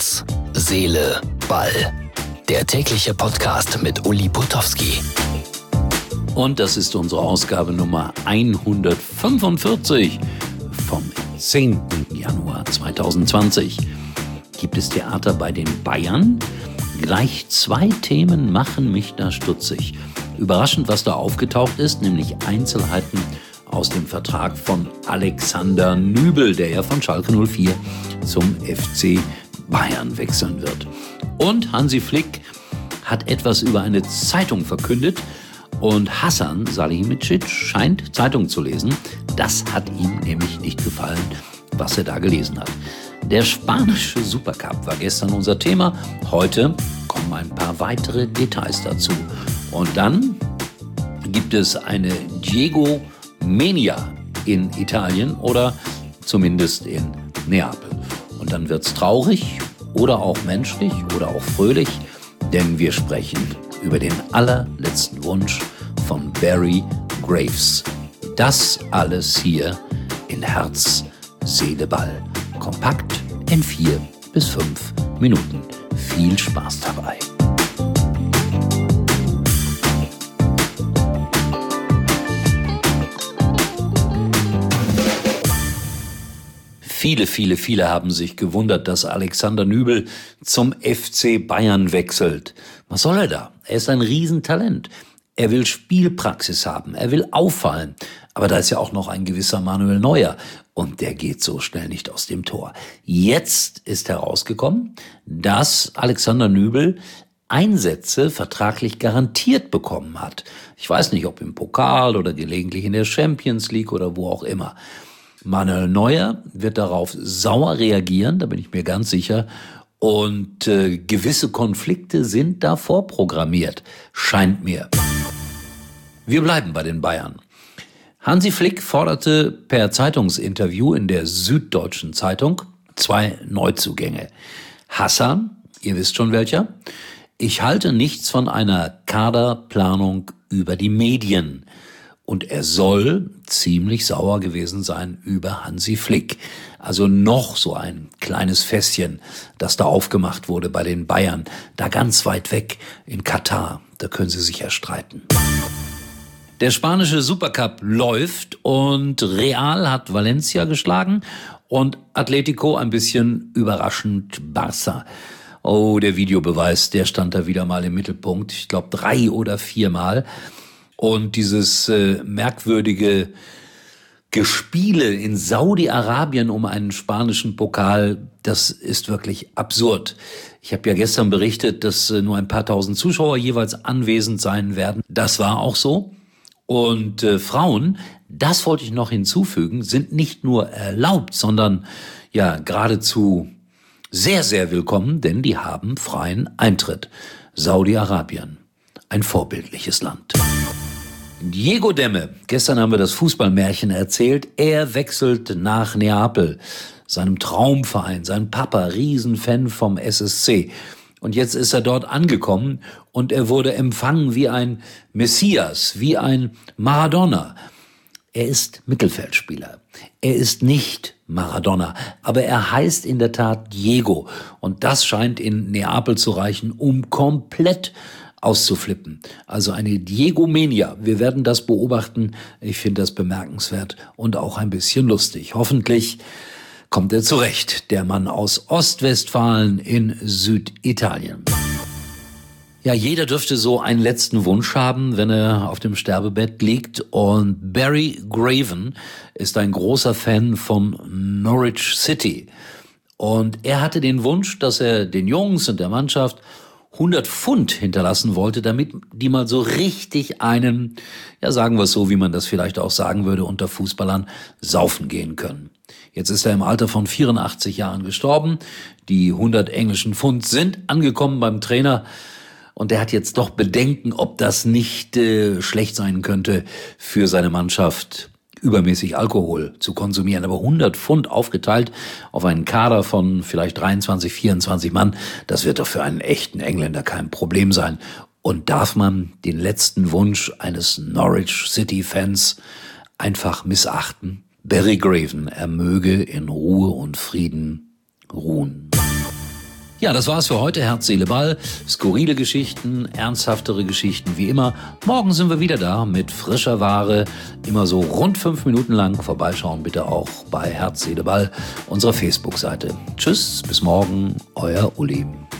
Herz, Seele, Ball. Der tägliche Podcast mit Uli Putowski. Und das ist unsere Ausgabe Nummer 145 vom 10. Januar 2020. Gibt es Theater bei den Bayern? Gleich 2 Themen machen mich da stutzig. Überraschend, was da aufgetaucht ist, nämlich Einzelheiten aus dem Vertrag von Alexander Nübel, der ja von Schalke 04 zum FC Bayern wechseln wird. Und Hansi Flick hat etwas über eine Zeitung verkündet und Hasan Salihamidzic scheint Zeitung zu lesen. Das hat ihm nämlich nicht gefallen, was er da gelesen hat. Der spanische Supercup war gestern unser Thema. Heute kommen ein paar weitere Details dazu. Und dann gibt es eine Diego Mania in Italien oder zumindest in Neapel. Und dann wird's traurig oder auch menschlich oder auch fröhlich, denn wir sprechen über den allerletzten Wunsch von Barry Graves. Das alles hier in Herz, Seele, Ball. Kompakt in 4 bis 5 Minuten. Viel Spaß dabei. Viele haben sich gewundert, dass Alexander Nübel zum FC Bayern wechselt. Was soll er da? Er ist ein Riesentalent. Er will Spielpraxis haben, er will auffallen. Aber da ist ja auch noch ein gewisser Manuel Neuer und der geht so schnell nicht aus dem Tor. Jetzt ist herausgekommen, dass Alexander Nübel Einsätze vertraglich garantiert bekommen hat. Ich weiß nicht, ob im Pokal oder gelegentlich in der Champions League oder wo auch immer. Manuel Neuer wird darauf sauer reagieren, da bin ich mir ganz sicher. Und gewisse Konflikte sind da vorprogrammiert, scheint mir. Wir bleiben bei den Bayern. Hansi Flick forderte per Zeitungsinterview in der Süddeutschen Zeitung 2 Neuzugänge. Hasan, ihr wisst schon welcher, ich halte nichts von einer Kaderplanung über die Medien. Und er soll ziemlich sauer gewesen sein über Hansi Flick. Also noch so ein kleines Fässchen, das da aufgemacht wurde bei den Bayern. Da ganz weit weg in Katar. Da können sie sich ja streiten. Der spanische Supercup läuft und Real hat Valencia geschlagen und Atletico ein bisschen überraschend Barça. Oh, der Videobeweis, der stand da wieder mal im Mittelpunkt. Ich glaube 3 oder 4 Mal. Und dieses merkwürdige Gespiele in Saudi-Arabien um einen spanischen Pokal, das ist wirklich absurd. Ich habe ja gestern berichtet, dass nur ein paar tausend Zuschauer jeweils anwesend sein werden. Das war auch so. Und Frauen, das wollte ich noch hinzufügen, sind nicht nur erlaubt, sondern ja geradezu sehr, sehr willkommen, denn die haben freien Eintritt. Saudi-Arabien, ein vorbildliches Land. Diego Demme, gestern haben wir das Fußballmärchen erzählt, er wechselt nach Neapel, seinem Traumverein, sein Papa, Riesenfan vom SSC. Und jetzt ist er dort angekommen und er wurde empfangen wie ein Messias, wie ein Maradona. Er ist Mittelfeldspieler. Er ist nicht Maradona, aber er heißt in der Tat Diego. Und das scheint in Neapel zu reichen, um komplett auszuflippen. Also eine Diego-Mania. Wir werden das beobachten. Ich finde das bemerkenswert und auch ein bisschen lustig. Hoffentlich kommt er zurecht, der Mann aus Ostwestfalen in Süditalien. Ja, jeder dürfte so einen letzten Wunsch haben, wenn er auf dem Sterbebett liegt. Und Barry Graven ist ein großer Fan von Norwich City. Und er hatte den Wunsch, dass er den Jungs und der Mannschaft 100 Pfund hinterlassen wollte, damit die mal so richtig einen, ja sagen wir es so, wie man das vielleicht auch sagen würde, unter Fußballern saufen gehen können. Jetzt ist er im Alter von 84 Jahren gestorben. Die 100 englischen Pfund sind angekommen beim Trainer. Und er hat jetzt doch Bedenken, ob das nicht schlecht sein könnte für seine Mannschaft, übermäßig Alkohol zu konsumieren. Aber 100 Pfund aufgeteilt auf einen Kader von vielleicht 23, 24 Mann, das wird doch für einen echten Engländer kein Problem sein. Und darf man den letzten Wunsch eines Norwich City-Fans einfach missachten? Barry Graven, er möge in Ruhe und Frieden ruhen. Ja, das war's für heute. Herz, Seele, Ball. Skurrile Geschichten, ernsthaftere Geschichten wie immer. Morgen sind wir wieder da mit frischer Ware. Immer so rund 5 Minuten lang. Vorbeischauen bitte auch bei Herz, Seele, Ball, unserer Facebook-Seite. Tschüss, bis morgen, euer Uli.